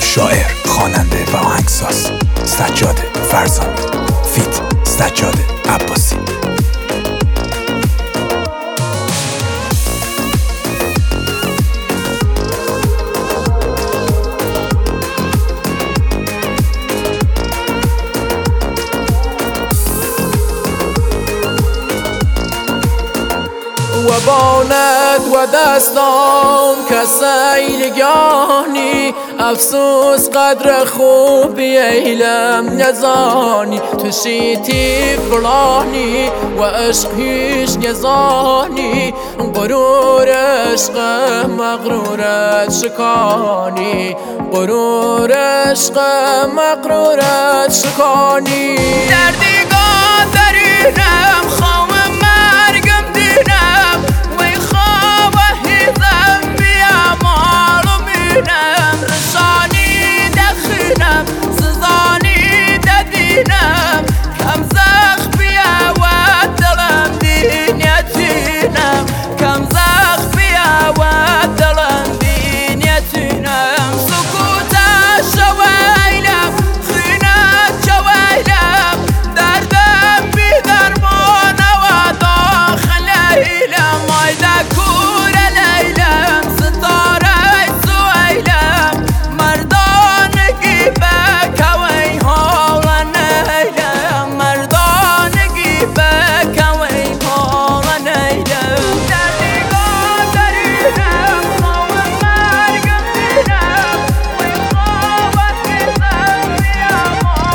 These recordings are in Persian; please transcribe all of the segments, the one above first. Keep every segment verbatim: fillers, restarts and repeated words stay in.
شاعر، خواننده و آهنگساز سجاد فرزانه. فیت سجاد عباسی. و باند و دستام کسیلگانی افسوس قدر خوبی ایلم نزانی تو شیتی فرانی و عشق هیچ نزانی غرور عشق مغرورت شکانی غرور عشق مغرورت شکانی دردی گادرینم خوام مرگم دینم وی خواب هیزم بیام آلومینم رسانی دخینم سزانی ددینم کم زخ بیا و دلم دینیتینم کم زخ بیا و دلم دینیتینم سکوت شویلم خینت شویلم دردم بی درمان و داخل ایلم مایده کور لیلم ستاره سویلم مردانگی بکوی حالا نیلم مردانگی بکوی حالا نیلم دردی گادرینم خواب مرگم دینم وی خواب هیزم بیام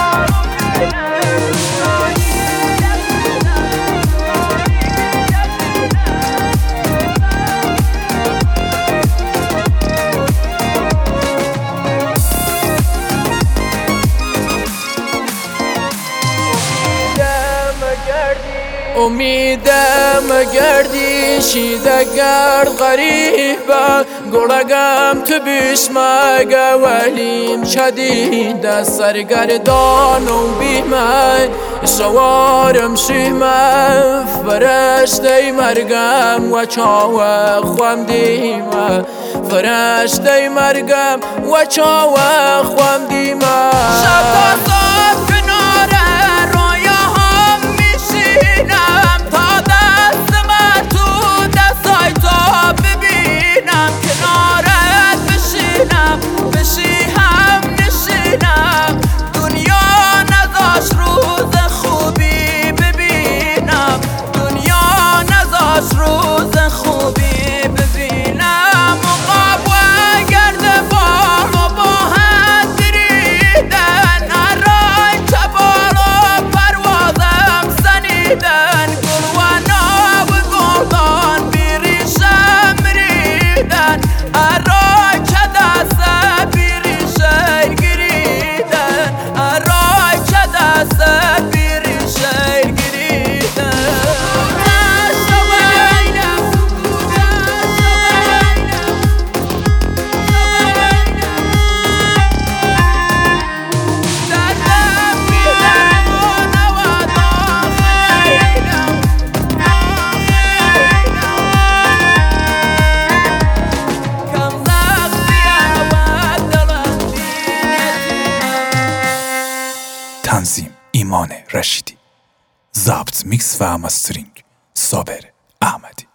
امیدم گردی شیده گرد غریبه گرگم تو بیشمگه ولیم شدیده سرگردان و بیمه شوارم شیمه فرشته مرگم و چاوه خوام دیمه فرشته مرگم و چاوه خوام دیمه شب تا صبح کناره رویاهم میشینم تا دست من تو دستای تو ببینم کنارت بشینم بشی هم نشینم دنیا نذاش روز خوبی ببینم دنیا نذاش روز خوبی ببینم مقاب و گرد بار و با هم دریدن هرای چبال و پروازم سنیدن گل و ناب گلدان بیریشم ریدن هرای چه دسته بیریشه گریدن هرای چه دسته بیریشه گریدن تنظیم ایمان رشیدی. ضبط، میکس و مسترینگ صابر احمدی.